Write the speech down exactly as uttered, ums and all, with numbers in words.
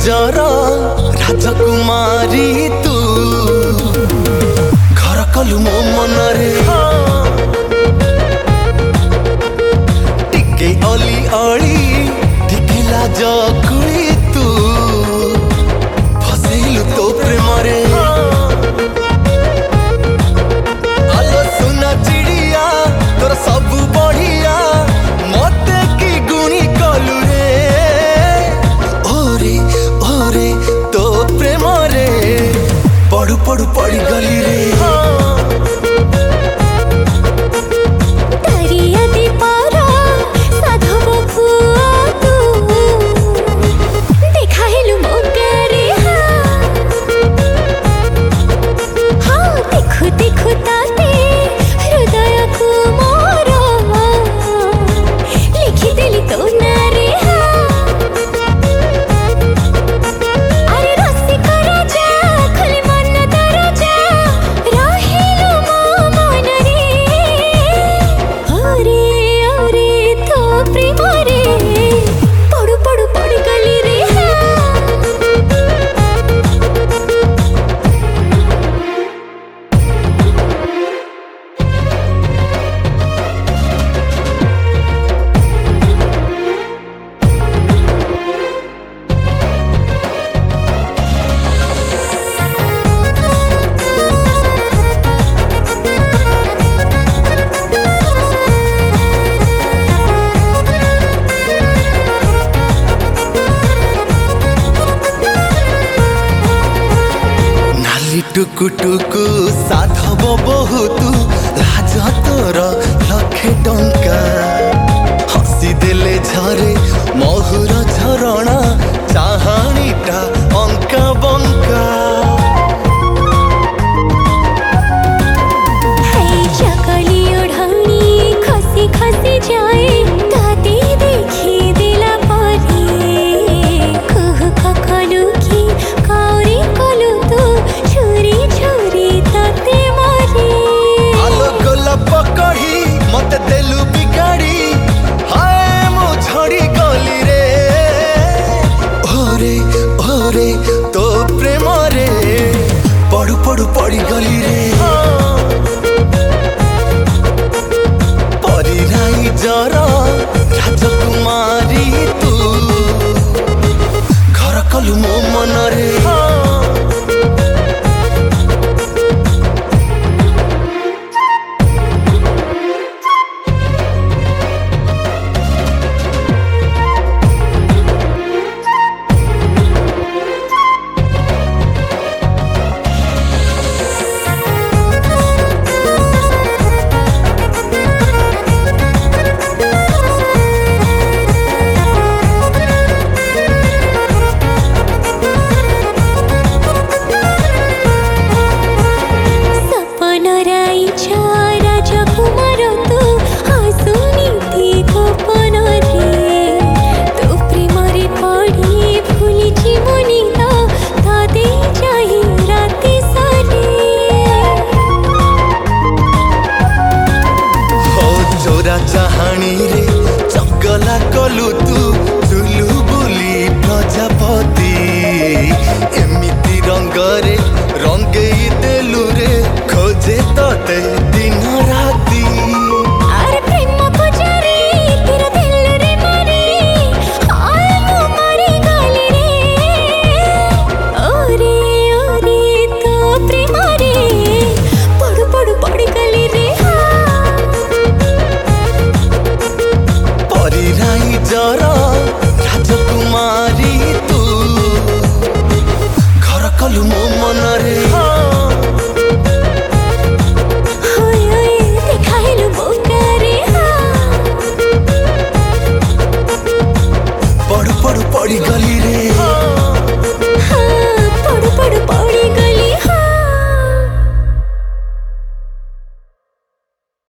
ନିଜର ରାଜକୁମାରୀ ତୁ ଘର କଲୁ ମୋ ମନରେ ଟିକେ ଅଲି ଅଳି ଟିକେ ଲାଜ କୁଳି ତୁ ଫସେଇଲୁ ତୋ ପ୍ରେମରେ ଆଲୋ ସୁନା ଚିଡ଼ିଆ ତୋର ସବୁ ବଢ଼ିଆ ମତେ କି ଗୁଣି କଲୁ ରେ ଓରେ ଓରେ ତୋ ପ୍ରେମରେ ପଡୁ ପଡୁ ପଡ଼ି ଗଲି ରେ टुकु टुकु साधव बहुतु लाज तोर लक्षे टंका हसी देले झरे महुर झरणा चाहाणीटा अंका बंका चकली ओढ़ानी खसी खसी जाए ताते देखी दिला परी कुहु कखलु की काउरी कलु तू छुरी छुरी ताते मारी आलो गोला पकड़ी मत देलु बिगाड़ी हाय मो झड़ी गली रे ओरे ओरे तो प्रेम रे पड़ू पड़ू पड़ी गली रे जरा राजकुमारी तू घर कलु मो मनरे चाहाणी रे चगला कलु तू चुलु बुली प्रजापति एमिति रंगरे रंगई देलु रे खोजे तते दिन राति।